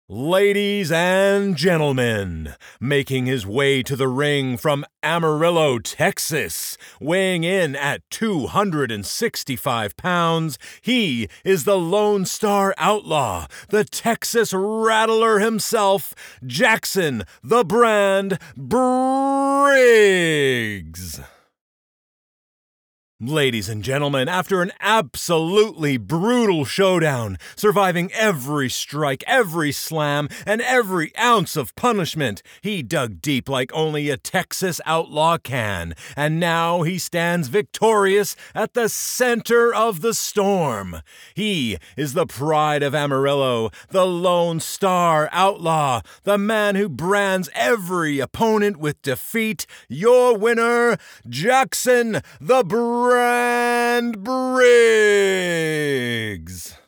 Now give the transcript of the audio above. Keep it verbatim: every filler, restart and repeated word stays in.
Ladies and gentlemen, making his way to the ring from Amarillo, Texas, weighing in at two hundred sixty-five pounds, he is the Lone Star Outlaw, the Texas Rattler himself, Jackson the Brand Briggs. Ladies and gentlemen, after an absolutely brutal showdown, surviving every strike, every slam, and every ounce of punishment, he dug deep like only a Texas outlaw can, and now he stands victorious at the center of the storm. He is the pride of Amarillo, the Lone Star Outlaw, the man who brands every opponent with defeat, your winner, Jackson the Brand Briggs.